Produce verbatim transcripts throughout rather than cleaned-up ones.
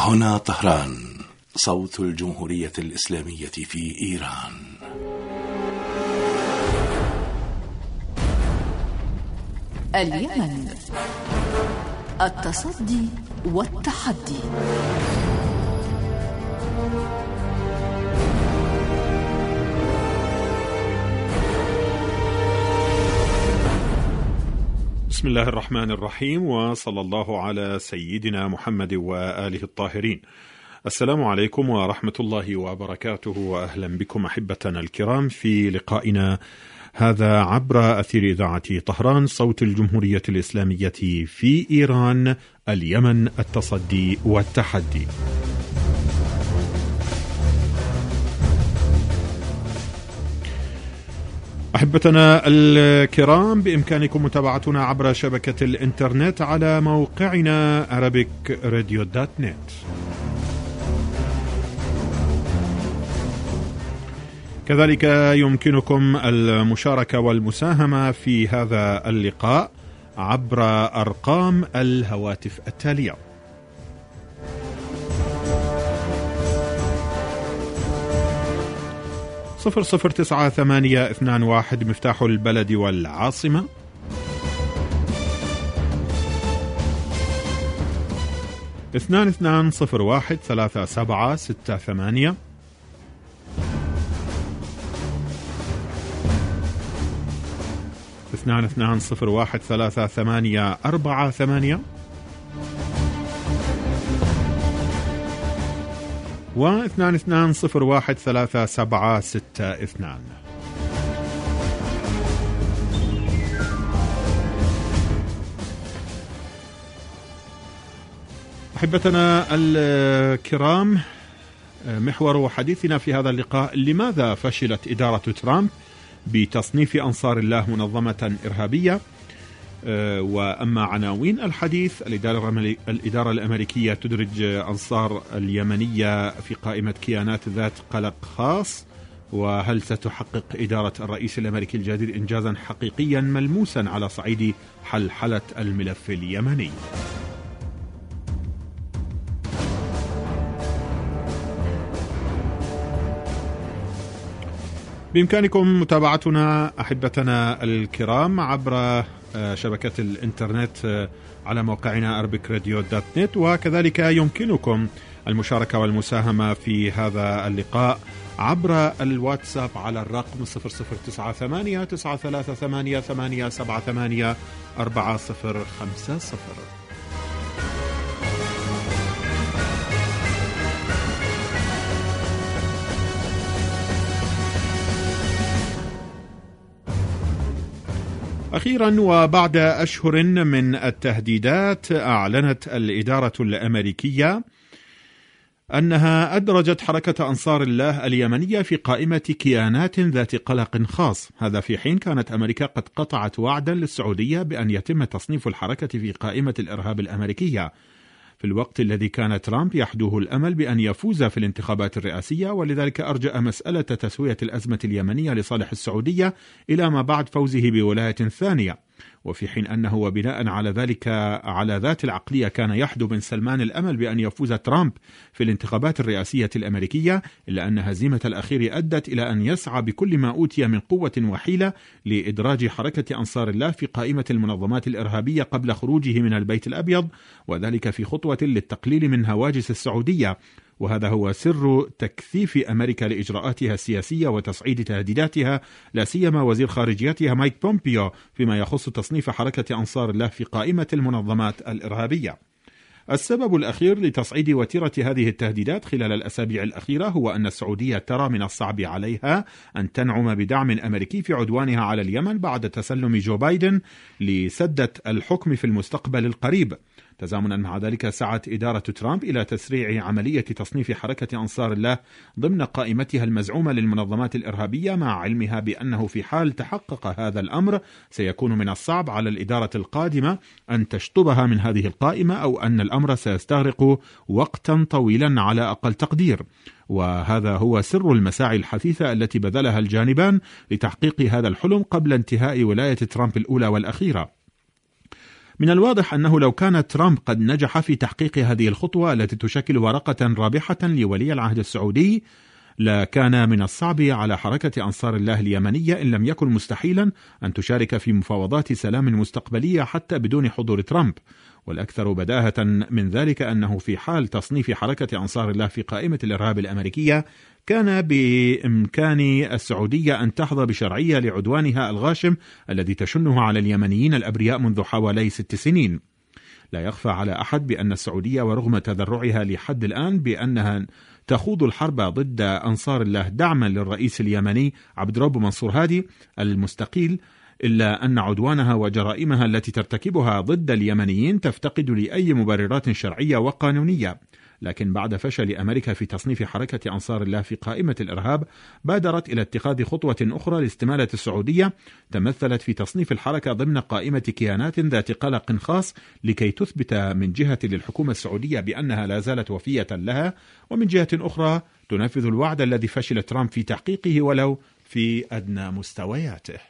هنا طهران، صوت الجمهورية الإسلامية في إيران. اليمن، التصدي والتحدي. بسم الله الرحمن الرحيم، وصلى الله على سيدنا محمد وآله الطاهرين. السلام عليكم ورحمة الله وبركاته، وأهلا بكم أحبتنا الكرام في لقائنا هذا عبر أثير إذاعة طهران، صوت الجمهورية الإسلامية في إيران، اليمن، التصدي والتحدي. أحبتنا الكرام، بإمكانكم متابعتنا عبر شبكة الإنترنت على موقعنا arabic radio dot net. كذلك يمكنكم المشاركة والمساهمة في هذا اللقاء عبر أرقام الهواتف التالية: صفر صفر تسعة ثمانية اثنان واحد مفتاح البلد والعاصمة، اثنان اثنان صفر واحد ثلاثة سبعة ستة ثمانية، اثنان اثنان صفر واحد ثلاثة ثمانية أربعة ثمانية، واثنان اثنان صفر واحد ثلاثة سبعة ستة اثنان. أحبتنا الكرام، محور حديثنا في هذا اللقاء: لماذا فشلت إدارة ترامب بتصنيف أنصار الله منظمة إرهابية؟ وأما عناوين الحديث: الإدارة الأمريكية تدرج أنصار اليمنية في قائمة كيانات ذات قلق خاص، وهل ستحقق إدارة الرئيس الأمريكي الجديد إنجازا حقيقيا ملموسا على صعيد حلحلة الملف اليمني؟ بإمكانكم متابعتنا أحبتنا الكرام عبر شبكة الإنترنت على موقعنا arabic radio dot net، وكذلك يمكنكم المشاركة والمساهمة في هذا اللقاء عبر الواتساب على الرقم صفر صفر تسعة ثمانية تسعة ثلاثة ثمانية ثمانية سبعة ثمانية أربعة صفر خمسة صفر. أخيرا، وبعد أشهر من التهديدات، أعلنت الإدارة الأمريكية أنها أدرجت حركة أنصار الله اليمنية في قائمة كيانات ذات قلق خاص، هذا في حين كانت أمريكا قد قطعت وعدا للسعودية بأن يتم تصنيف الحركة في قائمة الإرهاب الأمريكية، في الوقت الذي كان ترامب يحدوه الأمل بأن يفوز في الانتخابات الرئاسية، ولذلك أرجأ مسألة تسوية الأزمة اليمنية لصالح السعودية إلى ما بعد فوزه بولاية ثانية، وفي حين أنه وبناء على ذلك على ذات العقلية كان يحدو بن سلمان الأمل بأن يفوز ترامب في الانتخابات الرئاسية الأمريكية، إلا أن هزيمة الأخير أدت إلى أن يسعى بكل ما أوتي من قوة وحيلة لإدراج حركة أنصار الله في قائمة المنظمات الإرهابية قبل خروجه من البيت الأبيض، وذلك في خطوة للتقليل من هواجس السعودية، وهذا هو سر تكثيف أمريكا لإجراءاتها السياسية وتصعيد تهديداتها، لا سيما وزير خارجيتها مايك بومبيو فيما يخص تصنيف حركة أنصار الله في قائمة المنظمات الإرهابية. السبب الأخير لتصعيد وتيرة هذه التهديدات خلال الأسابيع الأخيرة هو أن السعودية ترى من الصعب عليها أن تنعم بدعم أمريكي في عدوانها على اليمن بعد تسلم جو بايدن لسدة الحكم في المستقبل القريب. تزامنا مع ذلك، سعت إدارة ترامب إلى تسريع عملية تصنيف حركة أنصار الله ضمن قائمتها المزعومة للمنظمات الإرهابية، مع علمها بأنه في حال تحقق هذا الأمر سيكون من الصعب على الإدارة القادمة أن تشطبها من هذه القائمة، أو أن الأمر سيستغرق وقتا طويلا على أقل تقدير. وهذا هو سر المساعي الحثيثة التي بذلها الجانبان لتحقيق هذا الحلم قبل انتهاء ولاية ترامب الأولى والأخيرة. من الواضح أنه لو كان ترامب قد نجح في تحقيق هذه الخطوة التي تشكل ورقة رابحة لولي العهد السعودي، لكان من الصعب على حركة أنصار الله اليمنية إن لم يكن مستحيلا أن تشارك في مفاوضات سلام مستقبلية حتى بدون حضور ترامب. والأكثر بداهة من ذلك أنه في حال تصنيف حركة أنصار الله في قائمة الإرهاب الأمريكية، كان بإمكان السعودية أن تحظى بشرعية لعدوانها الغاشم الذي تشنه على اليمنيين الأبرياء منذ حوالي ست سنين. لا يخفى على أحد بأن السعودية ورغم تذرعها لحد الآن بأنها تخوض الحرب ضد أنصار الله دعما للرئيس اليمني عبد رب منصور هادي المستقيل، إلا أن عدوانها وجرائمها التي ترتكبها ضد اليمنيين تفتقد لأي مبررات شرعية وقانونية. لكن بعد فشل أمريكا في تصنيف حركة أنصار الله في قائمة الإرهاب، بادرت إلى اتخاذ خطوة أخرى لاستمالة السعودية تمثلت في تصنيف الحركة ضمن قائمة كيانات ذات قلق خاص، لكي تثبت من جهة للحكومة السعودية بأنها لا زالت وفية لها، ومن جهة أخرى تنفذ الوعد الذي فشل ترامب في تحقيقه ولو في أدنى مستوياته.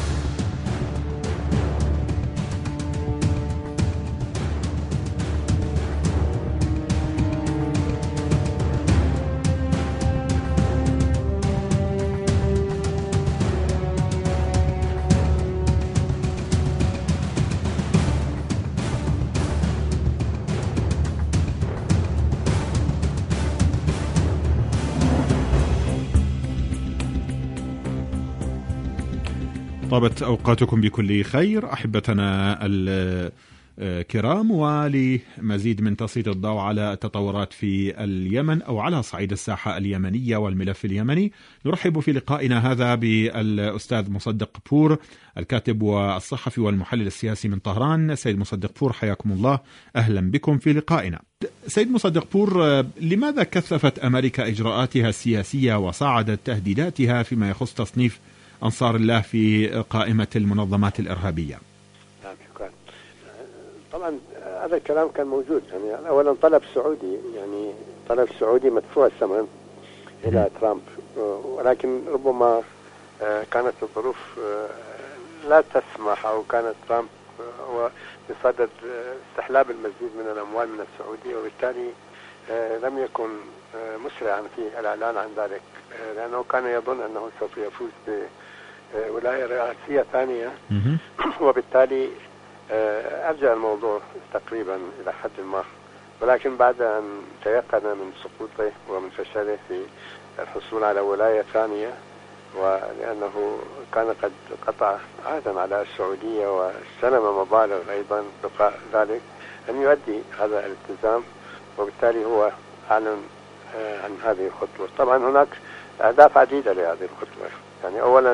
طابت أوقاتكم بكل خير أحبتنا الكرام، ولمزيد من تسليط الضوء على التطورات في اليمن أو على صعيد الساحة اليمنية والملف اليمني، نرحب في لقائنا هذا بالأستاذ مصدق بور، الكاتب والصحفي والمحلل السياسي من طهران. سيد مصدق بور، حياكم الله، أهلا بكم في لقائنا. سيد مصدق بور، لماذا كثفت أمريكا إجراءاتها السياسية وصاعدت تهديداتها فيما يخص تصنيف أنصار الله في قائمة المنظمات الإرهابية؟ نعم، شكرا. طبعا هذا الكلام كان موجود، يعني أولا طلب سعودي، يعني طلب سعودي مدفوع الثمن إلى ترامب، ولكن ربما كانت الظروف لا تسمح، أو كانت ترامب هو بصدد استحلاب المزيد من الأموال من السعودية، وبالتالي لم يكن مسرعا في الإعلان عن ذلك، لأنه كان يظن أنه سوف يفوز بولاية رئاسية ثانية، وبالتالي أرجع الموضوع تقريبا إلى حد ما. ولكن بعد أن تيقن من سقوطه ومن فشله في الحصول على ولاية ثانية، ولأنه كان قد قطع عهدا على السعودية واستلم مبالغ أيضا بقاء ذلك أن يؤدي هذا الالتزام، وبالتالي هو أعلن عن هذه الخطوة. طبعا هناك أهداف عديدة لهذه الخطوة، يعني أولا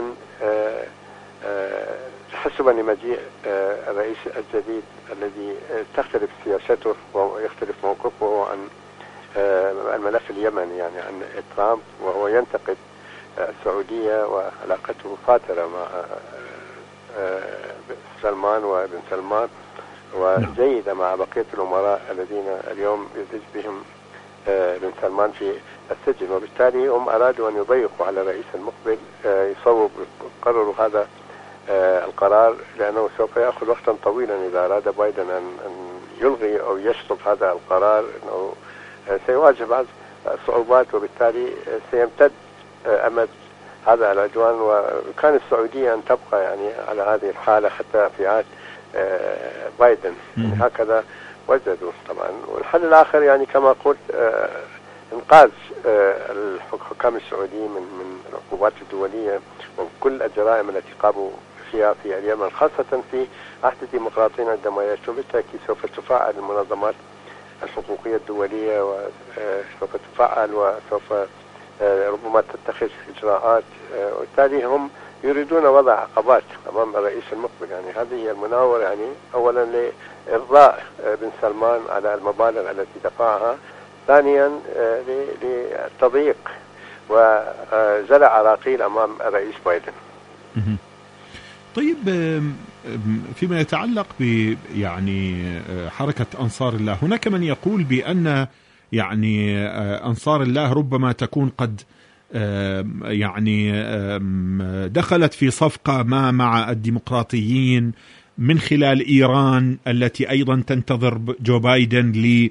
تحسبا لمجيء الرئيس الجديد الذي تختلف سياسته ويختلف موقفه عن الملف اليمني، يعني عن ترامب، وهو ينتقد السعودية وعلاقته فاترة مع سلمان وابن سلمان، وجيدة مع بقية الأمراء الذين اليوم يدج بهم بن سلمان في السجن، وبالتالي هم أرادوا أن يضيقوا على الرئيس المقبل يصوب قرروا هذا القرار، لأنه سوف يأخذ وقتا طويلا إذا أراد بايدن أن يلغي أو يشطب هذا القرار، أنه سيواجه بعض الصعوبات، وبالتالي سيمتد أمد هذا العدوان، وكان السعودية أن تبقى يعني على هذه الحالة حتى في عهد بايدن، يعني هكذا وجدوا. طبعا والحل الآخر يعني كما قلت إنقاذ الحكام السعوديين من من العقوبات الدولية وكل الجرائم التي قاموا فيها في اليمن، خاصة في عهد الديمقراطيين عندما يأتون. بالتأكيد سوف تفعل المنظمات الحقوقية الدولية وسوف تفعل وسوف ربما تتخذ إجراءات، وبالتالي هم يريدون وضع عقبات أمام الرئيس المقبل. يعني هذه هي المناورة، يعني أولا لإرضاء بن سلمان على المبالغ التي دفعها، ثانيا للتضييق وزرع عراقيل أمام الرئيس بايدن. طيب، فيما يتعلق ب يعني حركة أنصار الله، هناك من يقول بأن يعني أنصار الله ربما تكون قد يعني دخلت في صفقة ما مع الديمقراطيين من خلال إيران التي أيضا تنتظر جو بايدن ل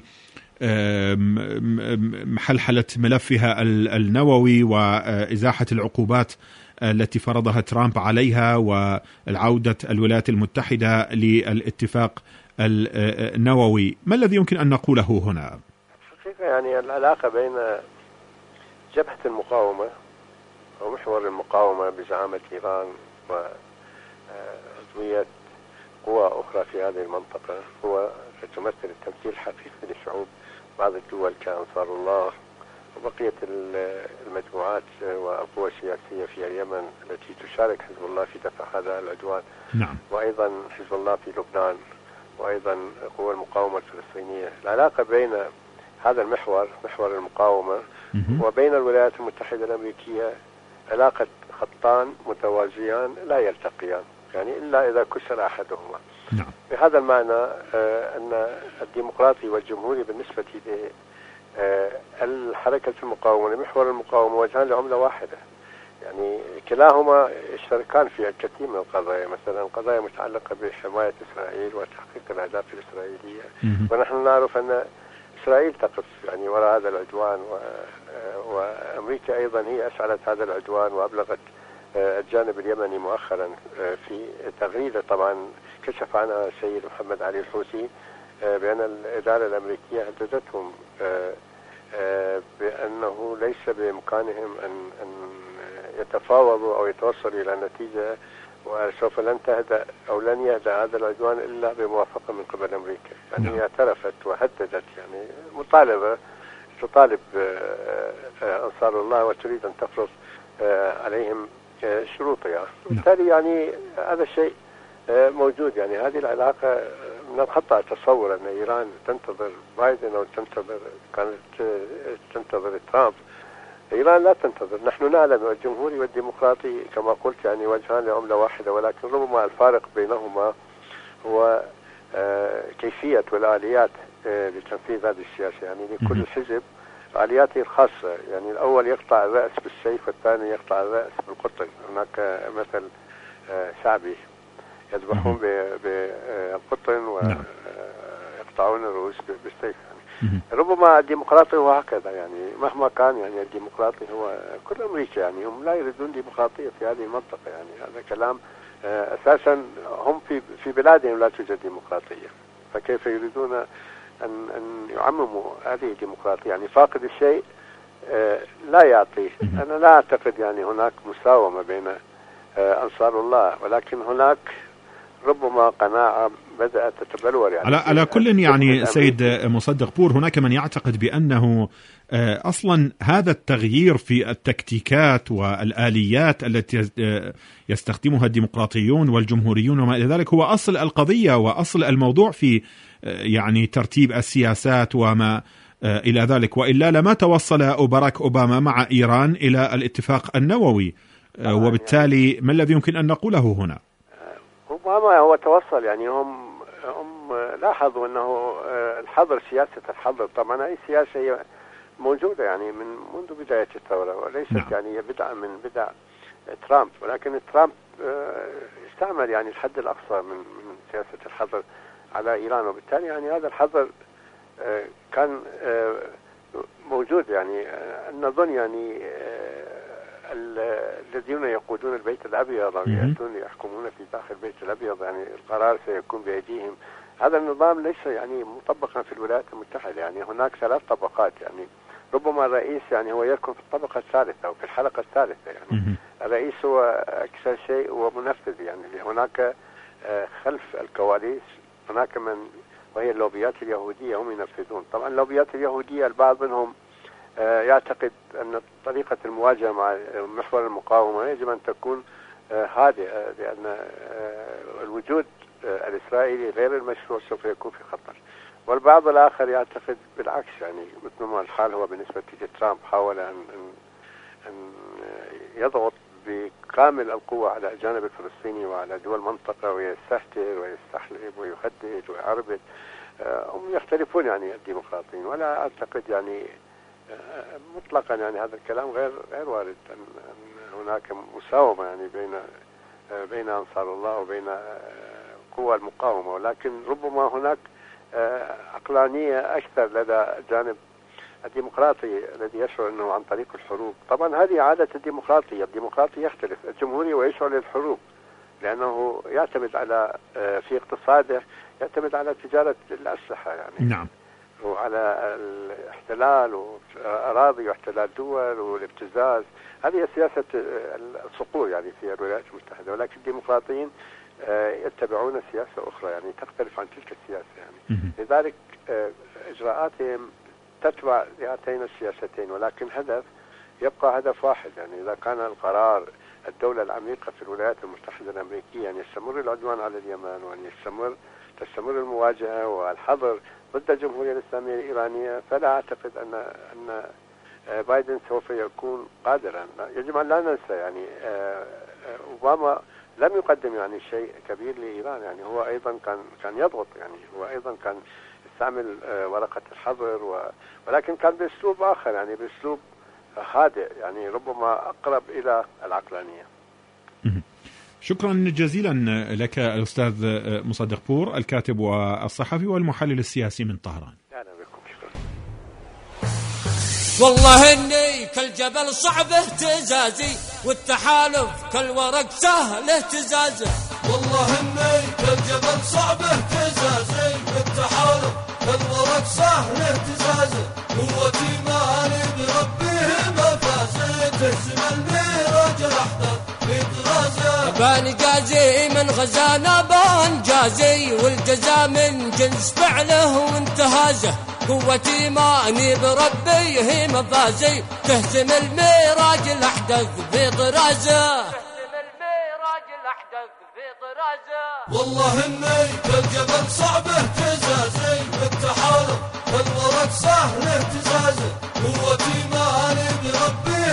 محلحلة ملفها النووي وإزاحة العقوبات التي فرضها ترامب عليها والعودة الولايات المتحدة للاتفاق النووي. ما الذي يمكن أن نقوله هنا؟ حقيقة يعني العلاقة بين جبهة المقاومة أو محور المقاومة بزعامة إيران وعضوية قوى أخرى في هذه المنطقة هو تمثل التمثيل الحقيقي لشعوب بعض الدول كأنصار الله وبقية المجموعات والقوى السياسية في اليمن التي تشارك حزب الله في دفع هذا العدوان. نعم. وأيضا حزب الله في لبنان وأيضا قوى المقاومة الفلسطينية. العلاقة بين هذا المحور محور المقاومة وبين الولايات المتحدة الأمريكية علاقة خطان متوازيان لا يلتقيان، يعني إلا إذا كسر أحدهما. نعم. بهذا المعنى أن الديمقراطي والجمهوري بالنسبة للحركة المقاومة لمحور المقاومة وجهان لعملة واحدة، يعني كلاهما يشتركان في الكثير من القضايا، مثلا قضايا متعلقة بحماية إسرائيل وتحقيق الأهداف الإسرائيلية. ونحن نعرف أن إسرائيل تقف يعني وراء هذا العدوان، وأمريكا أيضا هي أشعلت هذا العدوان وأبلغت الجانب اليمني مؤخرا في تغريدة طبعا كشف عنها السيد محمد علي الحوثي بأن الإدارة الأمريكية هددتهم بأنه ليس بإمكانهم أن أن يتفاوضوا أو يتوصلوا إلى نتيجة، وسوف لن تهدأ أو لن يهدأ هذا العدوان إلا بموافقة من قبل أمريكا. يعني هي اعترفت وهددت، يعني مطالبة تطالب أنصار الله وتريد أن تفرض عليهم شروطها. بالتالي يعني هذا الشيء موجود. يعني هذه العلاقة من الخطأ تصور أن إيران تنتظر بايدن أو تنتظر كانت تنتظر ترامب. إيران لا تنتظر. نحن نعلم الجمهوري والديمقراطي كما قلت يعني وجهان لعملة واحدة، ولكن ربما الفارق بينهما هو كيفية والآليات لتنفيذ هذه السياسة. يعني لكل حزب آلياته الخاصة، يعني الأول يقطع الرأس بالسيف والثاني يقطع الرأس بالقطن. هناك مثل شعبي يذبحون بالقطن ويقطعون الرؤوس بالسيف. يعني ربما الديمقراطي هو هكذا، يعني مهما كان يعني الديمقراطي هو كل أمريكا، يعني هم لا يريدون ديمقراطية في هذه المنطقة. يعني هذا كلام أساسا هم في في بلادهم لا توجد ديمقراطية، فكيف يريدون أن أن يعمموا هذه الديمقراطية؟ يعني فاقد الشيء لا يعطيه. أنا لا أعتقد يعني هناك مساومة بين أنصار الله، ولكن هناك ربما قناعة بدأت تتبلور. يعني على على كل يعني سيد مصدق بور، هناك من يعتقد بأنه أصلا هذا التغيير في التكتيكات والآليات التي يستخدمها الديمقراطيون والجمهوريون وما إلى ذلك هو أصل القضية وأصل الموضوع في يعني ترتيب السياسات وما إلى ذلك، وإلا لما توصل باراك أوباما مع إيران إلى الاتفاق النووي. وبالتالي ما الذي يمكن أن نقوله هنا؟ أوباما هو توصل، يعني هم هم لاحظوا أنه الحظر، سياسة الحظر طبعا أي سياسة هي موجودة يعني من منذ بداية الثورة، وليست نعم. يعني بدعة من بدع ترامب، ولكن ترامب استعمل يعني الحد الأقصى من من سياسة الحظر على إيران، وبالتالي يعني هذا الحظر كان موجود. يعني نظن يعني الذين يقودون البيت الأبيض أو يأتون يحكمون في داخل البيت الأبيض يعني القرار سيكون بأيديهم. هذا النظام ليس يعني مطبقا في الولايات المتحدة. يعني هناك ثلاث طبقات، يعني ربما الرئيس يعني هو يكون في الطبقة الثالثة أو في الحلقة الثالثة. يعني الرئيس هو أكثر شيء هو منفذ، يعني هناك خلف الكواليس هناك من وهي اللوبيات اليهودية هم ينفذون. طبعا اللوبيات اليهودية البعض منهم يعتقد أن طريقة المواجهة مع محور المقاومة يجب أن تكون هادئة، لأن الوجود الإسرائيلي غير المشروع سوف يكون في خطر. والبعض الآخر يعتقد بالعكس، يعني مثل ما الحال هو بالنسبة لترامب، حاول أن أن يضغط بكامل القوة على الجانب الفلسطيني وعلى دول المنطقة ويستهتر ويستحلب ويهدد ويعربد. هم يختلفون يعني الديمقراطيين، ولا أعتقد يعني مطلقا يعني هذا الكلام غير غير وارد أن هناك مساومة يعني بين بين أنصار الله وبين قوى المقاومة، ولكن ربما هناك عقلانية أكثر لدى الجانب الديمقراطي الذي يشعر أنه عن طريق الحروب. طبعا هذه عادة الديمقراطية، الديمقراطي يختلف، الجمهوري ويشعر للحروب لأنه يعتمد على في اقتصاده يعتمد على تجارة الأسلحة يعني نعم، وعلى الاحتلال وأراضي واحتلال دول والابتزاز. هذه سياسة الصقور يعني في الولايات المتحدة، ولكن الديمقراطيين يتبعون سياسة أخرى يعني تختلف عن تلك السياسة يعني. لذلك إجراءاتهم تتبع هاتين السياستين، ولكن هدف يبقى هدف واحد يعني. إذا كان القرار الدولة العميقة في الولايات المتحدة الأمريكية أن يستمر العدوان على اليمن وأن يستمر تستمر المواجهة والحظر ضد الجمهورية الإسلامية الإيرانية، فلا أعتقد أن أن بايدن سوف يكون قادرا. يجب أن لا ننسى يعني أوباما لم يقدم يعني شيء كبير لإيران يعني، هو أيضا كان كان يضغط يعني، هو أيضا كان يستعمل ورقة الحظر و... ولكن كان بأسلوب آخر يعني بأسلوب هادئ يعني ربما أقرب إلى العقلانية. شكرا جزيلا لك الأستاذ مصدق بور، الكاتب والصحفي والمحلل السياسي من طهران. أهلا بكم، شكرا. والله إني كالجبل صعب اهتزازي والتحالف كالورق سهل اهتزازه. والله إني كالجبل صعب اهتزازي والتحالف كالورق سهل اهتزازه. قوتي مالي بربيه مفازي تهزم الميراج الأحدث في طرازه. بان جازي من غزانا بان جازي والجزاء من جنس فعله وانتهازه. قوتي ماني بربي هي مفازي تهزم الميراج الأحدث في طرازه. تهزم الميراج الأحدث في طرازه. والله إني كالجبل صعب اهتزازي والتحالف كالورق سهل اهتزازه. قوتي ماني بربي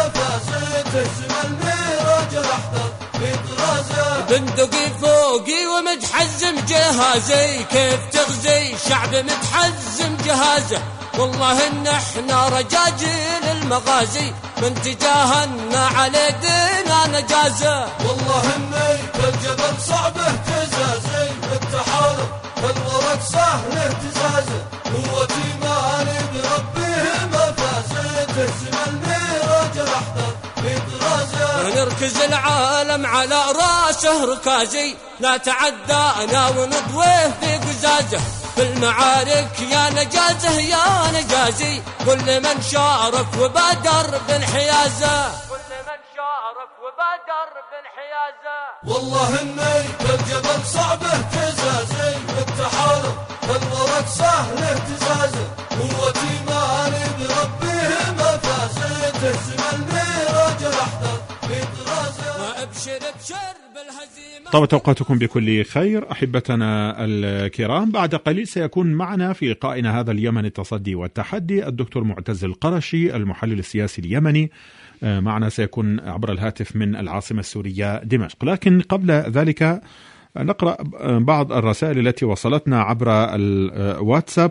مفازي تهزم الميراج الأحدث في طرازه. بندقي فوقي ومتحزم جهازي كيف تغزي شعب متحزم جهازه. والله إن احنا رجاجيل المغازي من تجاهنا على دينا نجازه. والله إني كالجبل صعب اهتزازي والتحالف كالورق سهل اهتزازه. قوتي مالي بربيه مفازي تهزم الميراج الأحدث في طرازه. نركز العالم على راسه ركازي لا تعدانا ونضويه في قزازه. في المعارك يا نجازه يا نجازي كل من شارك وبادر بانحيازه. كل من شارك وبادر بانحيازه. والله إني كالجبل صعب اهتزازي والتحالف كالورق سهل اهتزازه. قوتي مالي بربيه مفازي تهزم الميراج الأحدث في طرازه. وابشر ابشر بالهزيمة. طابت أوقاتكم بكل خير أحبتنا الكرام. بعد قليل سيكون معنا في لقائنا هذا اليمن التصدي والتحدي الدكتور معتز القرشي المحلل السياسي اليمني. معنا سيكون عبر الهاتف من العاصمة السورية دمشق. لكن قبل ذلك نقرأ بعض الرسائل التي وصلتنا عبر الواتساب.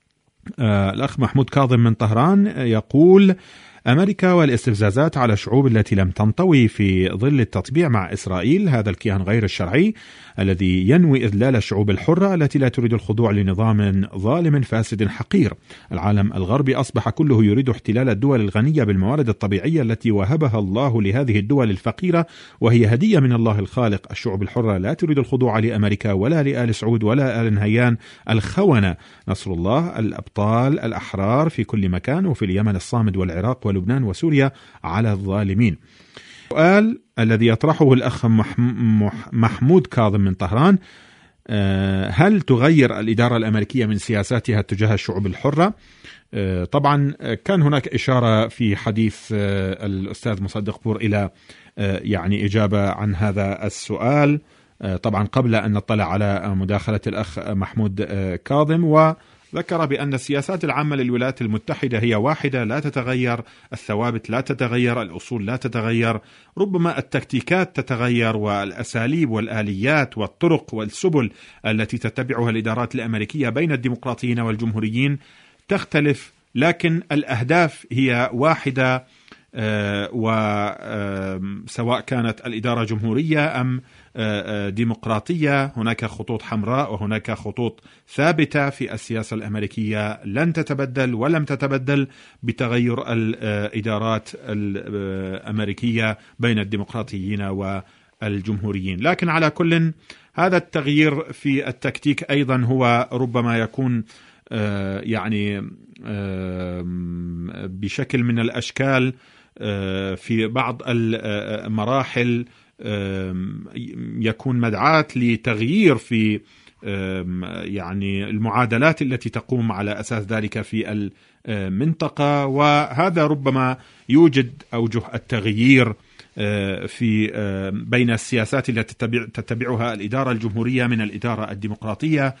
الأخ محمود كاظم من طهران يقول: أمريكا والاستفزازات على الشعوب التي لم تنطوي في ظل التطبيع مع إسرائيل، هذا الكيان غير الشرعي الذي ينوي إذلال الشعوب الحرة التي لا تريد الخضوع لنظام ظالم فاسد حقير. العالم الغربي أصبح كله يريد احتلال الدول الغنية بالموارد الطبيعية التي وهبها الله لهذه الدول الفقيرة، وهي هدية من الله الخالق. الشعوب الحرة لا تريد الخضوع لأمريكا ولا لآل سعود ولا آل نهيان الخونة. نصر الله الأبطال الأحرار في كل مكان، وفي اليمن الصامد والعراق ولبنان وسوريا على الظالمين. السؤال الذي يطرحه الأخ محمود كاظم من طهران: هل تغير الإدارة الأمريكية من سياساتها تجاه الشعوب الحرة؟ طبعا كان هناك إشارة في حديث الأستاذ مصدق بور إلى يعني إجابة عن هذا السؤال، طبعا قبل أن نطلع على مداخلة الأخ محمود كاظم، و ذكر بأن السياسات العامة للولايات المتحدة هي واحدة لا تتغير، الثوابت لا تتغير، الأصول لا تتغير، ربما التكتيكات تتغير والأساليب والآليات والطرق والسبل التي تتبعها الإدارات الأمريكية بين الديمقراطيين والجمهوريين تختلف، لكن الأهداف هي واحدة وسواء كانت الإدارة جمهورية أم ديمقراطية، هناك خطوط حمراء وهناك خطوط ثابتة في السياسة الأمريكية لن تتبدل ولم تتبدل بتغير الإدارات الأمريكية بين الديمقراطيين والجمهوريين. لكن على كل، هذا التغيير في التكتيك أيضا هو ربما يكون يعني بشكل من الأشكال في بعض المراحل يكون مدعاة لتغيير في يعني المعادلات التي تقوم على أساس ذلك في المنطقة، وهذا ربما يوجد أوجه التغيير في بين السياسات التي تتبعها الإدارة الجمهورية من الإدارة الديمقراطية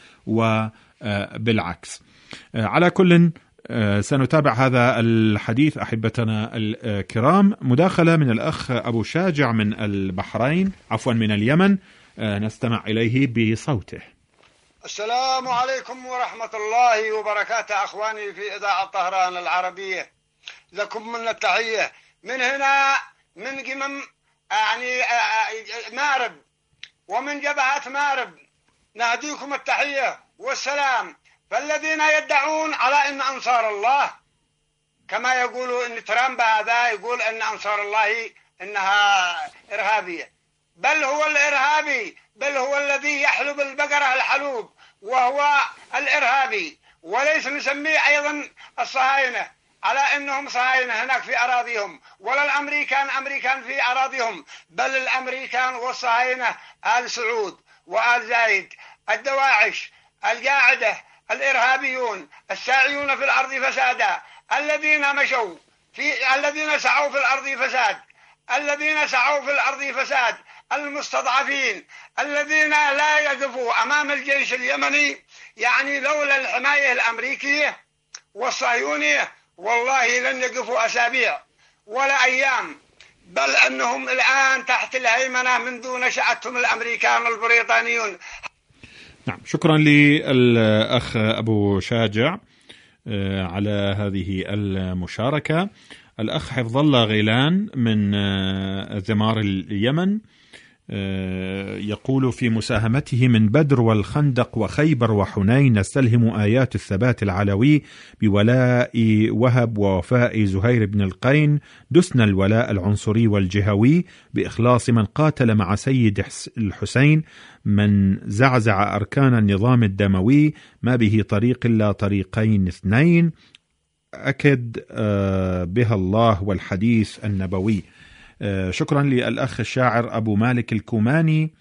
وبالعكس. على كل، سنتابع هذا الحديث أحبتنا الكرام. مداخلة من الأخ أبو شاجع من البحرين، عفوا من اليمن، نستمع إليه بصوته. السلام عليكم ورحمة الله وبركاته أخواني في إذاعة طهران العربية، لكم من التحية من هنا من قمم يعني مارب ومن جبهة مارب، نهديكم التحية والسلام. فالذين يدعون على أن أنصار الله كما يقولوا أن ترامب هذا يقول أن أنصار الله أنها إرهابية، بل هو الإرهابي، بل هو الذي يحلب البقرة الحلوب وهو الإرهابي، وليس نسميه أيضا الصهاينة على أنهم صهاينة هناك في أراضيهم، ولا الأمريكان أمريكان في أراضيهم، بل الأمريكان والصهاينة آل سعود وآل زايد، الدواعش، القاعدة، الإرهابيون الساعيون في الأرض فسادا، الذين مشوا في الذين سعوا في الأرض فساد، الذين سعوا في الأرض فساد، المستضعفين الذين لا يقفوا أمام الجيش اليمني، يعني لولا الحماية الأمريكية والصهيونية والله لن يقفوا أسابيع ولا أيام، بل أنهم الآن تحت الهيمنة منذ نشأتهم الأمريكان والبريطانيون. نعم، شكرا للأخ أبو شاجع على هذه المشاركة. الأخ حفظ الله غيلان من ذمار اليمن يقول في مساهمته: من بدر والخندق وخيبر وحنين نستلهم آيات الثبات العلوي بولاء وهب ووفاء زهير بن القين، دسنا الولاء العنصري والجهوي بإخلاص من قاتل مع سيد الحسين، من زعزع أركان النظام الدموي، ما به طريق إلا طريقين اثنين، أكد بها الله والحديث النبوي. شكرا للأخ الشاعر أبو مالك الكوماني.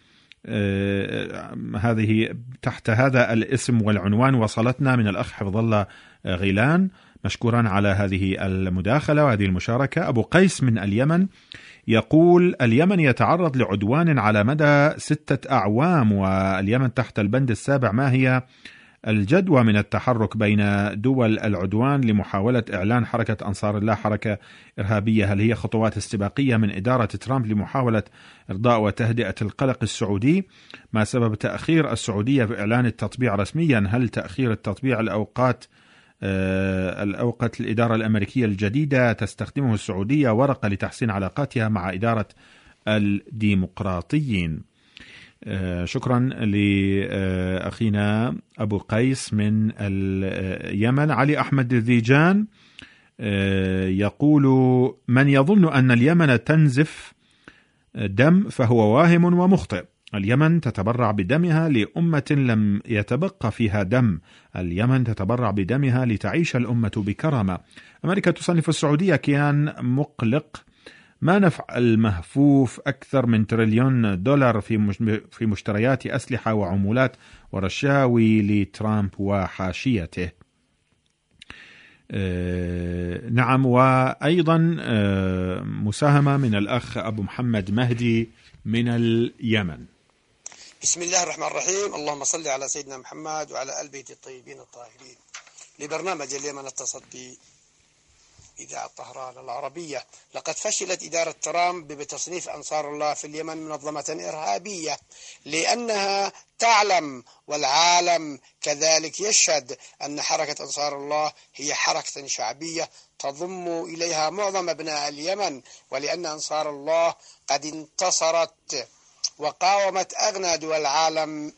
هذه تحت هذا الاسم والعنوان وصلتنا من الأخ حفظ الله غيلان، مشكورا على هذه المداخلة وهذه المشاركة. أبو قيس من اليمن يقول: اليمن يتعرض لعدوان على مدى ستة أعوام، واليمن تحت البند السابع. ما هي الجدوى من التحرك بين دول العدوان لمحاولة إعلان حركة أنصار الله حركة إرهابية؟ هل هي خطوات استباقية من إدارة ترامب لمحاولة إرضاء وتهدئة القلق السعودي؟ ما سبب تأخير السعودية في إعلان التطبيع رسميا؟ هل تأخير التطبيع الأوقات آه الأوقات الإدارة الأمريكية الجديدة تستخدمه السعودية ورقة لتحسين علاقاتها مع إدارة الديمقراطيين؟ آه شكرا لأخينا أبو قيس من اليمن. علي أحمد الذيجان آه يقول: من يظن أن اليمن تنزف دم فهو واهم ومخطئ. اليمن تتبرع بدمها لأمة لم يتبقى فيها دم. اليمن تتبرع بدمها لتعيش الأمة بكرامة. أمريكا تصنف السعودية كيان مقلق. ما نفع المهفوف أكثر من تريليون دولار في في مشتريات أسلحة وعمولات ورشاوي لترامب وحاشيته؟ آه نعم. وأيضا آه مساهمة من الأخ أبو محمد مهدي من اليمن. بسم الله الرحمن الرحيم. اللهم صل على سيدنا محمد وعلى آل بيت الطيبين الطاهرين. لبرنامج اليمن اتصل بي إذاعة طهران العربية. لقد فشلت إدارة ترامب بتصنيف أنصار الله في اليمن منظمة إرهابية لأنها تعلم والعالم كذلك يشهد أن حركة أنصار الله هي حركة شعبية تضم إليها معظم أبناء اليمن، ولأن أنصار الله قد انتصرت وقاومت أغنى دول العالم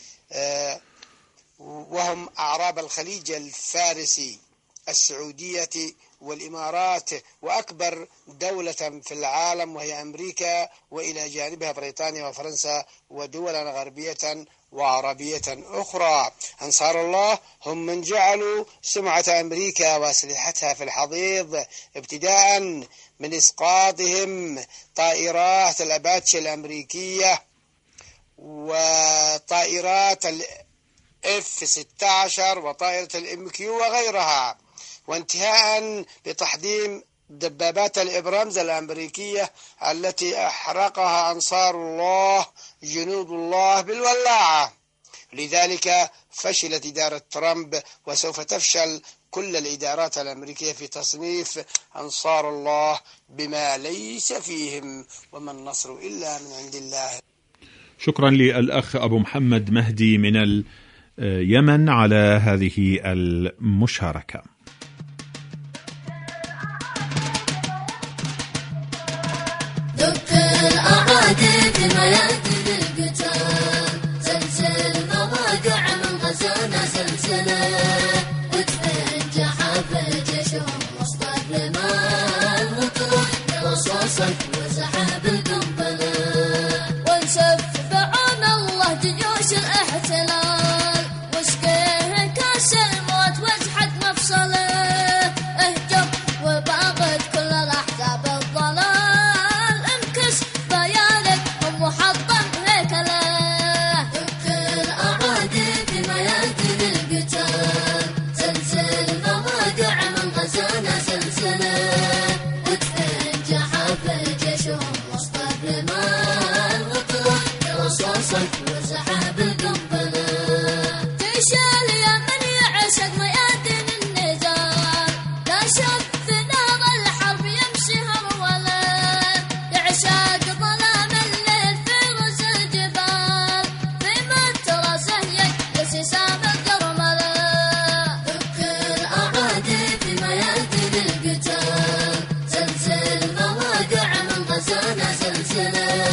وهم أعراب الخليج الفارسي، السعودية والإمارات، وأكبر دولة في العالم وهي أمريكا، وإلى جانبها بريطانيا وفرنسا ودولا غربية وعربية أخرى. أنصار الله هم من جعلوا سمعة أمريكا وأسلحتها في الحضيض، ابتداء من إسقاطهم طائرات الأباتشي الأمريكية وطائرات اف ستة عشر وطائرة الام كيو وغيرها، وانتهاء بتحطيم دبابات الإبرامز الأمريكية التي أحرقها أنصار الله جنود الله بالولاعة. لذلك فشلت إدارة ترامب وسوف تفشل كل الإدارات الأمريكية في تصنيف أنصار الله بما ليس فيهم، وما النصر إلا من عند الله. شكرا للأخ أبو محمد مهدي من اليمن على هذه المشاركة. دك الأعادي في ميادين القتال، زلزل مواقع من غزونا زلزلة، ودفن جحافل جيشهم وسط الرمال، وطروح رصاصك وزحاب القنبلة، ونسف بعون الله جيوش الاحتلال، وسقيه كاس الموت وازحد مفصله، اهجم وباغت كل الاحزاب الضلال، انكس بيانك ومحطم هيكله، دك الاعادي في ميادين القتال، زلزل مواقع من غزونا زلزله، ودفن جحافل جيشهم وسط الرمال، وطروح رصاصك وزحاب القنبله، جيش اليمن يعشق ميادين النزال، لا شك نار الحرب يمشي هرولا، يعشق ظلام الليل في رز الجبال، في مترسه يجلس يسام القرمله، دك الاعادي في ميادين القتال، زلزل مواقع من غزونا زلزله،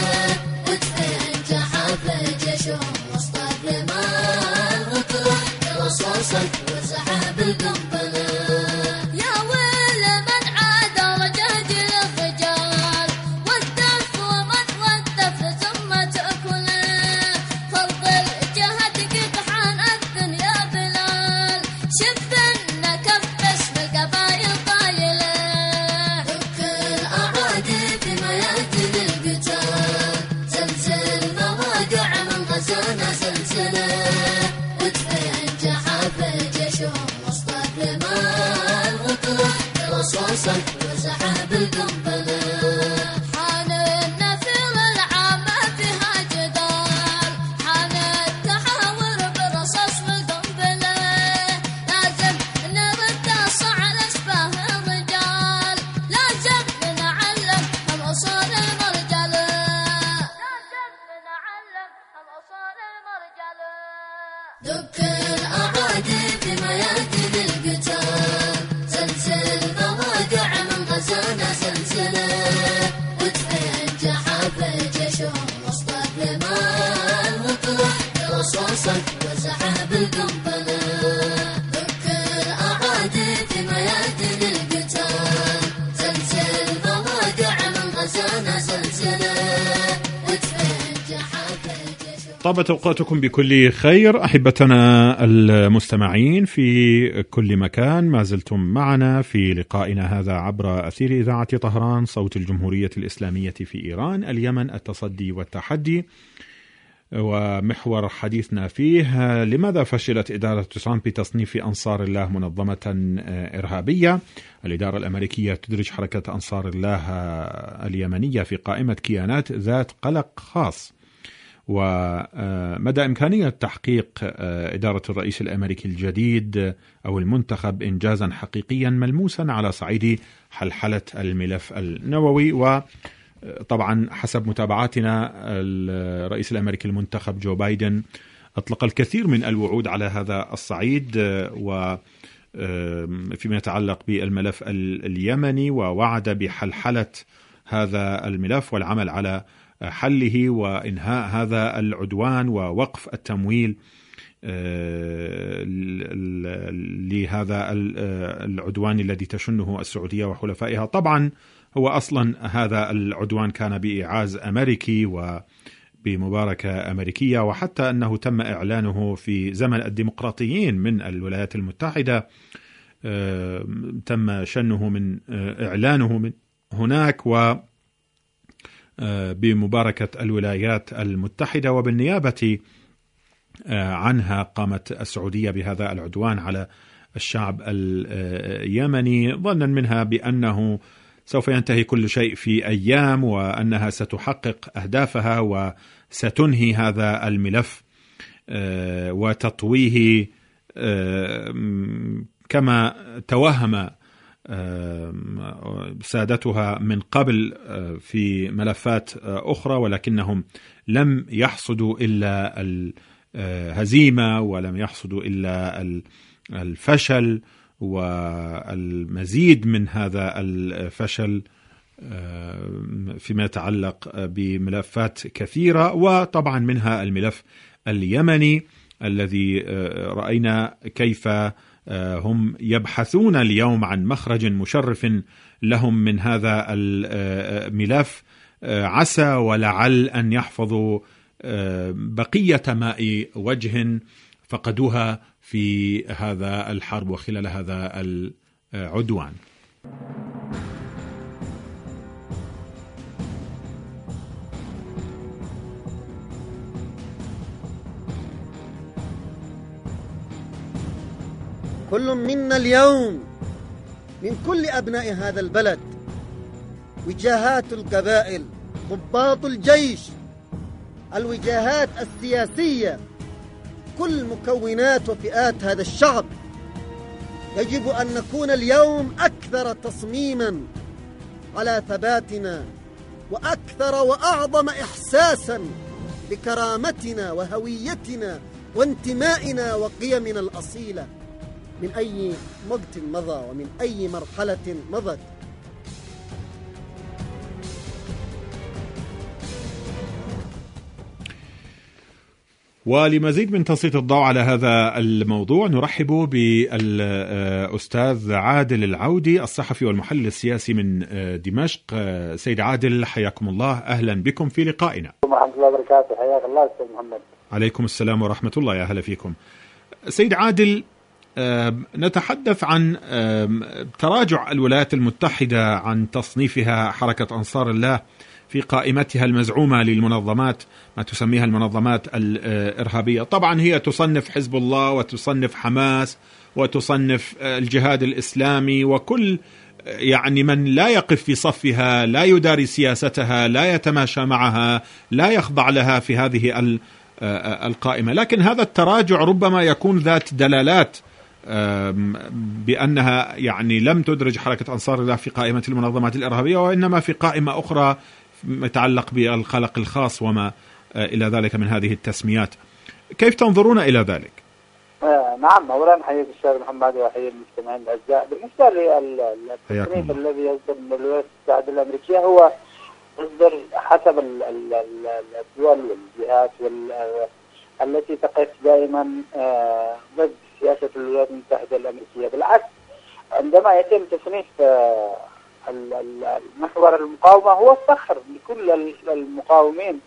ودفن جحافل جيشهم وسط الرمال، وطروح رصاصك وزحاب القنبله، يا ويل من عاد رجاج الرجال، والدف ومن والدف ثم تأكله، فرض الجهد قطحان أذن يا بلال، شفنا كبس بالقبايل طايله، دك الأعادي في ميادين القتال، زلزل مواقع من غزونا زلزله، ودفن جحافل جيشهم وسط الرمال، وطروح رصاصك وزحاب القنبله، حان النفير العامة فيها جدال، حان التحاور برصاص وقنبله، لازم نرد صعل اشباه الرجال، لازم نعلمهم اصول المرجله، لازم نعلمهم اصول المرجله، دك الاعادي في ميادين القتال، زلزل مواقع من غزونا زلزله، ودفن جحافل جيشهم وسط الرمال، وطروح رصاصك وزحاب القنبله، دك الاعادي في ميادين القتال، زلزل مواقع من غزونا زلزله، ودفن جحافل جيشهم. طابت أوقاتكم بكل خير أحبتنا المستمعين في كل مكان، ما زلتم معنا في لقائنا هذا عبر أثير إذاعة طهران صوت الجمهورية الإسلامية في إيران، اليمن، التصدي والتحدي، ومحور حديثنا فيه لماذا فشلت إدارة ترامب بتصنيف أنصار الله منظمة إرهابية. الإدارة الأمريكية تدرج حركة أنصار الله اليمنية في قائمة كيانات ذات قلق خاص، ومدى إمكانية تحقيق إدارة الرئيس الأمريكي الجديد أو المنتخب إنجازا حقيقيا ملموسا على صعيد حلحلة الملف النووي. وطبعا حسب متابعاتنا الرئيس الأمريكي المنتخب جو بايدن أطلق الكثير من الوعود على هذا الصعيد، وفيما يتعلق بالملف اليمني ووعد بحلحلة هذا الملف والعمل على حله وإنهاء هذا العدوان ووقف التمويل لهذا العدوان الذي تشنه السعودية وحلفائها. طبعا هو أصلا هذا العدوان كان بإعاز أمريكي وبمباركة أمريكية، وحتى أنه تم إعلانه في زمن الديمقراطيين من الولايات المتحدة، تم شنه من إعلانه من هناك و بمباركة الولايات المتحدة، وبالنيابة عنها قامت السعودية بهذا العدوان على الشعب اليمني، ظنا منها بأنه سوف ينتهي كل شيء في أيام، وأنها ستحقق أهدافها وستنهي هذا الملف وتطويه كما توهم سادتها من قبل في ملفات أخرى، ولكنهم لم يحصدوا إلا الهزيمة ولم يحصدوا إلا الفشل والمزيد من هذا الفشل فيما يتعلق بملفات كثيرة، وطبعا منها الملف اليمني الذي رأينا كيف هم يبحثون اليوم عن مخرج مشرف لهم من هذا الملف، عسى ولعل أن يحفظوا بقية ماء وجه فقدوها في هذا الحرب وخلال هذا العدوان. كل منا اليوم من كل أبناء هذا البلد، وجهات القبائل، ضباط الجيش، الوجهات السياسية، كل مكونات وفئات هذا الشعب، يجب أن نكون اليوم أكثر تصميما على ثباتنا، وأكثر وأعظم إحساسا بكرامتنا وهويتنا وانتمائنا وقيمنا الأصيلة من أي وقت مضى ومن أي مرحلة مضت. ولمزيد من تسليط الضوء على هذا الموضوع نرحب بالأستاذ عادل العودي الصحفي والمحلل السياسي من دمشق. سيد عادل حياكم الله، أهلا بكم في لقائنا. ورحمة الله وبركاته. حياك الله أستاذ محمد. عليكم السلام ورحمة الله، يا أهلا فيكم. سيد عادل، نتحدث عن تراجع الولايات المتحدة عن تصنيفها حركة أنصار الله في قائمتها المزعومة للمنظمات، ما تسميها المنظمات الإرهابية. طبعا هي تصنف حزب الله وتصنف حماس وتصنف الجهاد الإسلامي، وكل يعني من لا يقف في صفها، لا يداري سياستها، لا يتماشى معها، لا يخضع لها في هذه القائمة. لكن هذا التراجع ربما يكون ذات دلالات بأنها يعني لم تدرج حركة أنصار الله في قائمة المنظمات الإرهابية، وإنما في قائمة أخرى متعلق بالخلق الخاص وما إلى ذلك من هذه التسميات. كيف تنظرون إلى ذلك؟ آه نعم، أولا حياك الشيخ محمد وحيا المستمعين الأعزاء. بالنسبة للتصنيف الذي يصدر من الولايات المتحدة الأمريكية هو يصدر حسب الدول والجهات التي تقف دائما ضد سياسة الولايات المتحدة الأمريكية. بالعكس، عندما يتم تصنيف محور المقاومة هو الفخر لكل المقاومين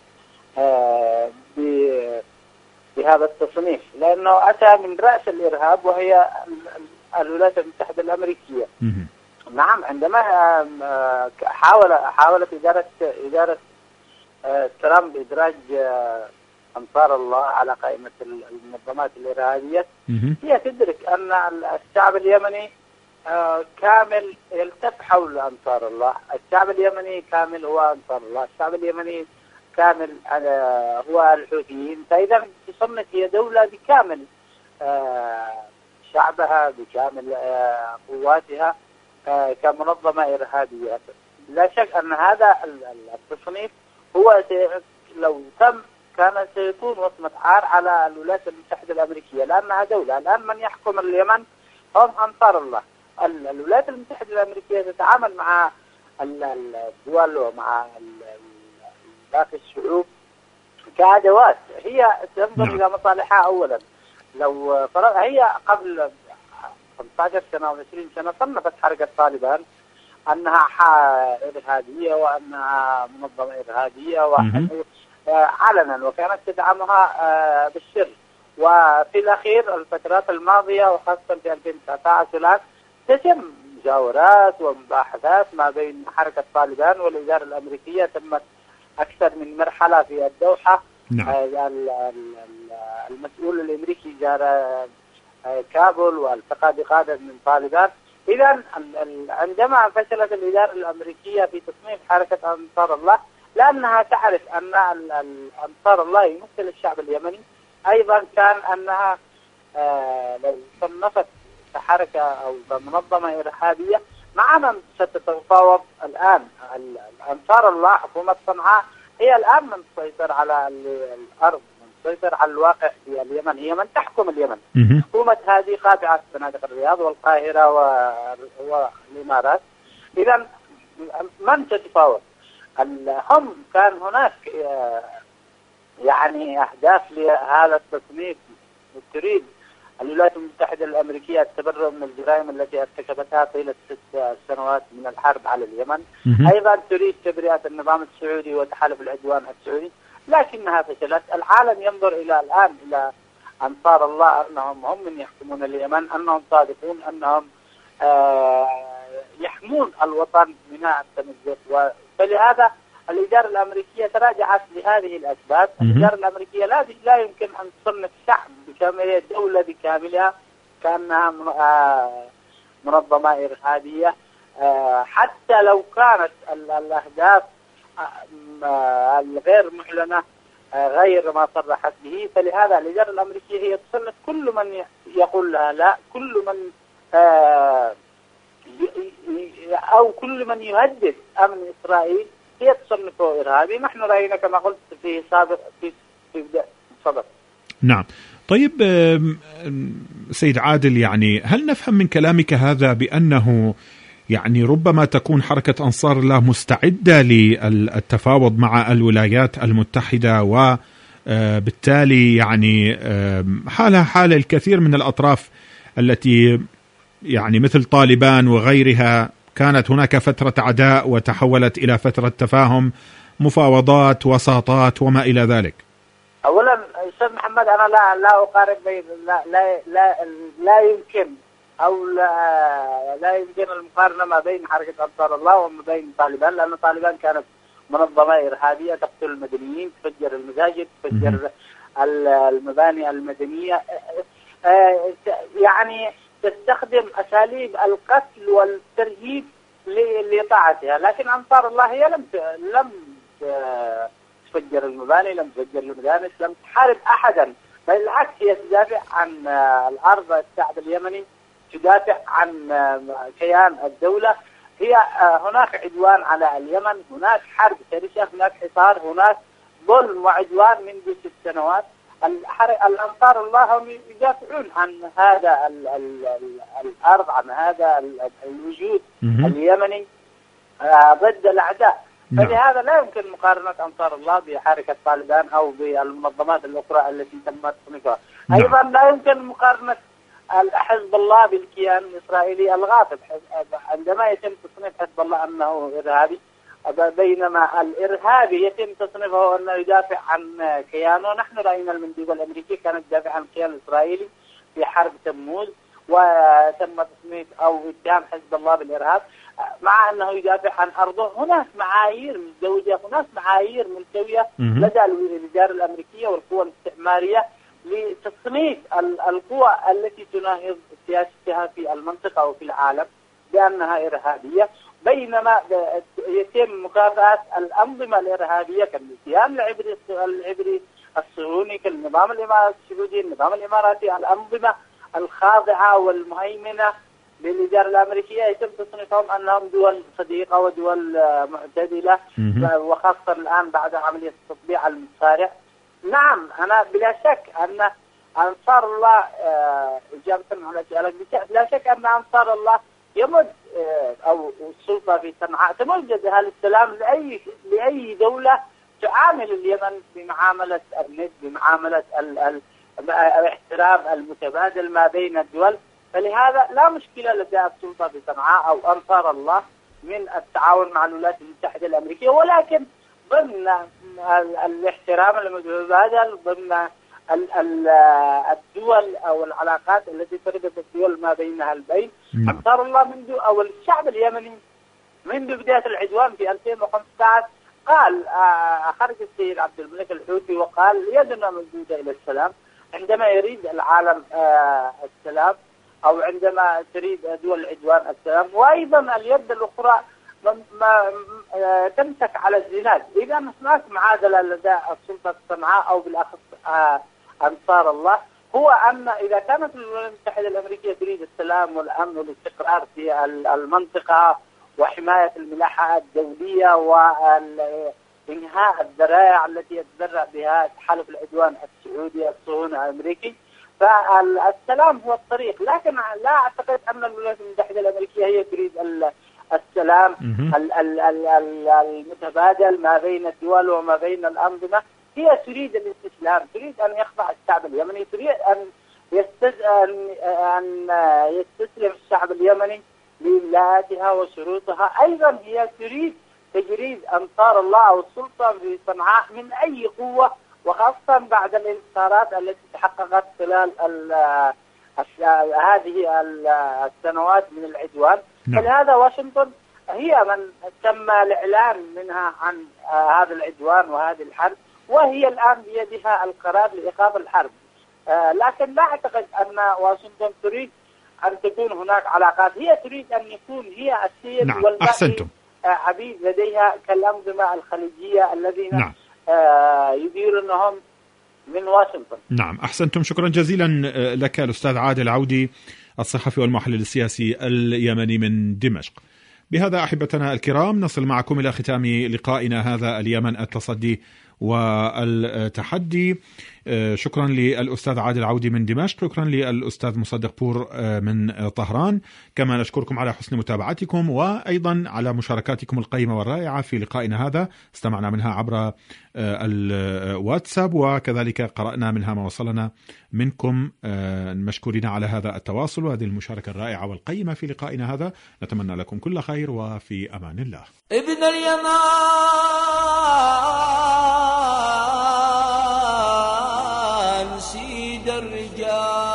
بهذا التصنيف، لأنه أتى من رأس الإرهاب وهي الولايات المتحدة الأمريكية. نعم، عندما حاول حاولت إدارة إدارة ترامب إدراج أنصار الله على قائمة المنظمات الإرهابية، هي تدرك أن الشعب اليمني كامل يلتف حول أنصار الله. الشعب اليمني كامل هو أنصار الله. الشعب اليمني كامل هو الحوثيين. فإذا تصنف هي دولة بكامل شعبها بكامل قواتها كمنظمة إرهابية. لا شك أن هذا التصنيف هو لو تم كان سيكون وصمة عار على الولايات المتحدة الأمريكية، لأنها دولة. الآن من يحكم اليمن هم أنصار الله. الولايات المتحدة الأمريكية تتعامل مع الدول ومع باقي الشعوب كأدوات، هي تنظر إلى مصالحها أولا. لو هي قبل خمسة عشر سنة أو عشرين سنة صنفت حركة طالبان أنها إرهابية وأنها منظمة إرهابية علنا، وكانت تدعمها بالسر. وفي الأخير الفترات الماضية وخاصة في ألفين وتسعة عشر الآن تتم مجاورات ومباحثات ما بين حركة طالبان والإدارة الأمريكية. تمت أكثر من مرحلة في الدوحة. نعم. المسؤول الأمريكي زار كابول والتقى بقادة من طالبان. إذا عندما فشلت الإدارة الأمريكية في تصنيف حركة أنصار الله، لأنها تعرف أن أنصار الله يمثل الشعب اليمني، أيضا كان أنها لو صنفت كحركة أو منظمة إرهابية مع من ستتفاوض الآن. أنصار الله حكومة صنعاء هي الآن من تسيطر على الأرض، من تسيطر على الواقع في اليمن، هي من تحكم اليمن. حكومة هذه خاضعة في فنادق الرياض والقاهرة والإمارات. إذا من تتفاوض؟ هم كان هناك يعني أهداف لهذا التصنيف. تريد الولايات المتحدة الأمريكية التبرؤ من الجرائم التي ارتكبتها طيلة ست سنوات من الحرب على اليمن. أيضا تريد تبرئة النظام السعودي وتحالف العدوان السعودي، لكنها فشلت. العالم ينظر إلى الآن إلى أنصار الله أنهم هم من يحكمون اليمن، أنهم صادقون، أنهم آه يحمون الوطن من التمزق. فلهذا الإدارة الأمريكية تراجعت لهذه الأسباب. الإدارة الأمريكية لا لا يمكن أن تصنف شعب بكاملها، دولة بكاملها كأنها منظمة إرهابية، حتى لو كانت الأهداف الغير معلنة غير ما صرحت به. فلهذا الإدارة الأمريكية هي تصنف كل من يقول لها لا، كل من أو كل من يهدد أمن إسرائيل هي تصنفه إرهابي. نحن رأينا كما قلت في سابق في في صدق. نعم. طيب سيد عادل، يعني هل نفهم من كلامك هذا بأنه يعني ربما تكون حركة أنصار الله مستعدة للتفاوض مع الولايات المتحدة، وبالتالي يعني حالها حال الكثير من الأطراف التي يعني مثل طالبان وغيرها كانت هناك فترة عداء وتحولت إلى فترة تفاهم، مفاوضات، وساطات وما إلى ذلك؟ أولا أستاذ محمد، أنا لا لا أقارن بين لا لا لا, لا يمكن أو لا لا يمكن المقارنة ما بين حركة أنصار الله وما بين طالبان، لأن طالبان كانت منظمة إرهابية تقتل المدنيين، تفجر المساجد، تفجر المباني المدنية، يعني تستخدم أساليب القتل والترهيب لطاعتها. لكن أنصار الله هي لم لم تفجر المباني، لم تفجر المدارس، لم تحارب أحدا، بل بالعكس هي تدافع عن الأرض، الشعب اليمني، تدافع عن كيان الدولة. هي هناك عدوان على اليمن، هناك حرب شرسة، هناك حصار، هناك ظلم وعدوان منذ ست سنوات. الأنصار الله هم يدافعون عن هذا ال ال ال الأرض، عن هذا الوجود اليمني ضد الأعداء. فلهذا لا يمكن مقارنة أنصار الله بحركة طالبان أو بالمنظمات الأخرى التي تم تصنيفها. أيضا لا يمكن مقارنة حزب الله بالكيان الإسرائيلي الغاصب. عندما يتم تصنيف حزب الله أنه إرهابي، بينما الإرهابي يتم تصنيفه أنه يدافع عن كيانه. نحن رأينا المندوب الأمريكي كان يدافع عن الكيان الإسرائيلي في حرب تموز، وتم تصنيف أو اتهام حزب الله بالإرهاب مع أنه يدافع عن أرضه. هناك معايير مزدوجة، هناك معايير ملتوية لدى الإدارة الأمريكية والقوى الاستعمارية لتصنيف القوى التي تناهض سياستها في المنطقة وفي العالم بأنها إرهابية، بينما يتم مكافأة الأنظمة الإرهابية كالكيان العبري العبري الصهيوني، كالنظام الإماراتي السعودي، النظام الإماراتي، الأنظمة الخاضعة والمهيمنة للإدارة الأمريكية يتم تصنيفهم أنهم دول صديقة ودول معتدلة، وخاصة الآن بعد عملية التطبيع المسارع. نعم، أنا بلا شك أن أنصار الله إجابة على سؤالك، لا شك أن أنصار الله يمد أو السلطة في صنعاء تمد جهة السلام لأي لأي دولة تعامل اليمن بمعاملة الند، بمعاملة الاحترام المتبادل ما بين الدول. فلهذا لا مشكلة لدى السلطة في صنعاء أو أنصار الله من التعاون مع الولايات المتحدة الأمريكية، ولكن ضمن الاحترام المتبادل، ضمن الدول أو العلاقات التي تربط الدول ما بينها البين. أنصار الله منذ أو الشعب اليمني منذ بداية العدوان في ألفين وخمسة عشر قال خرج السيد عبد الملك الحوثي وقال يدنا ممدودة إلى السلام. عندما يريد العالم السلام أو عندما تريد دول العدوان السلام، وأيضا اليد الأخرى ما تمسك على الزناد. إذا هناك معادلة لدى السلطة الصنعاء أو بالأخص أنصار الله، هو أن إذا كانت الولايات المتحدة الأمريكية تريد السلام والأمن والاستقرار في المنطقة وحماية الملاحة الدولية وإنهاء الذرائع التي يتذرع بها تحالف العدوان السعودي الصهيوني الأمريكي، فالسلام هو الطريق. لكن لا أعتقد أن الولايات المتحدة الأمريكية هي تريد السلام المتبادل ما بين الدول وما بين الأنظمة. هي تريد الاستسلام، تريد أن يخضع الشعب اليمني، تريد أن أن يستسلم الشعب اليمني لولاياتها وشروطها. أيضا هي تريد تجريد أنصار الله أو السلطة في صنعاء من أي قوة، وخاصة بعد الانتصارات التي تحققت خلال هذه السنوات من العدوان. فلهذا واشنطن هي من تم الإعلان منها عن هذا العدوان وهذه الحرب، وهي الآن بيدها القرار لإيقاف الحرب. لكن لا أعتقد أن واشنطن تريد أن تكون هناك علاقات، هي تريد أن يكون هي السيد نعم. والباقي عبيد لديها كالأنظمة الخليجية الذين نعم. آه يديرونهم من واشنطن. نعم، أحسنتم. شكرا جزيلا لك الأستاذ عادل عودي، الصحفي والمحلل السياسي اليمني من دمشق. بهذا أحبتنا الكرام نصل معكم إلى ختام لقائنا هذا، اليمن التصدي والتحدي. شكرا للأستاذ عادل عودي من دمشق، شكرا للأستاذ مصدق بور من طهران، كما نشكركم على حسن متابعتكم وأيضا على مشاركاتكم القيمة والرائعة في لقائنا هذا. استمعنا منها عبر الواتساب وكذلك قرأنا منها ما وصلنا منكم، مشكورين على هذا التواصل وهذه المشاركة الرائعة والقيمة في لقائنا هذا. نتمنى لكم كل خير وفي أمان الله. ابن اليمان سيد الرجال،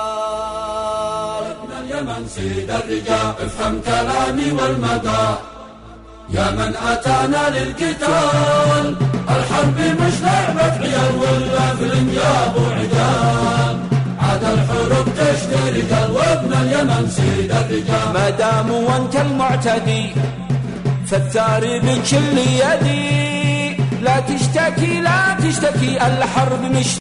ابن اليمن سيد الرجال، افهم كلامي والمدى يا من أتانا للقتال. الحرب مش لعبة عيال ولا فيلم يا أبو عجال، عاد الحروب تشتري رجال، وابن اليمن سيد الرجال. ما دام وانت المعتدي فالثار بكل يدي، لا تشتكي لا تشتكي الحرب مش